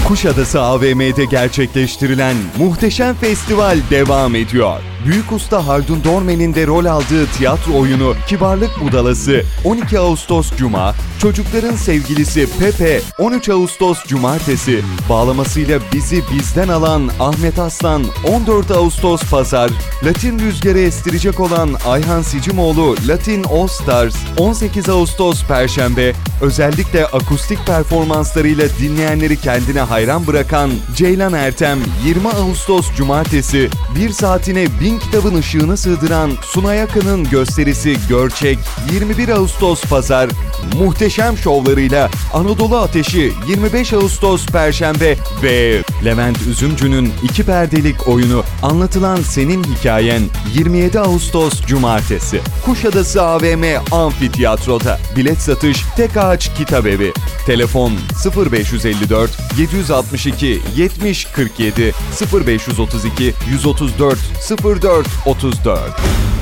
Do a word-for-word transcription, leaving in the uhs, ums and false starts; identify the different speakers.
Speaker 1: Kuşadası A V M'de gerçekleştirilen muhteşem festival devam ediyor. Büyük usta Haldun Dormen'in de rol aldığı tiyatro oyunu Kibarlık Budalası on iki Ağustos Cuma, Çocukların Sevgilisi Pepe on üç Ağustos Cumartesi, bağlamasıyla bizi bizden alan Ahmet Aslan on dört Ağustos Pazar, Latin rüzgarı estirecek olan Ayhan Sicimoğlu Latin All Stars on sekiz Ağustos Perşembe, özellikle akustik performanslarıyla dinleyenleri kendine hayran bırakan Ceylan Ertem yirmi Ağustos Cumartesi, bir saatine bin kitabın ışığını sığdıran Sunay Akın'ın gösterisi Görçek yirmi bir Ağustos Pazar, muhteşem şovlarıyla Anadolu Ateşi yirmi beş Ağustos Perşembe ve Levent Üzümcü'nün iki perdelik oyunu Anlatılan Senin Hikayen yirmi yedi Ağustos Cumartesi. Kuşadası A V M Amfiteyatro'da. Bilet satış Tek Ağaç Kitabevi. Telefon sıfır beş elli dört yedi altı iki yetmiş kırk yedi sıfır beş otuz iki yüz otuz dört sıfır dört otuz dört.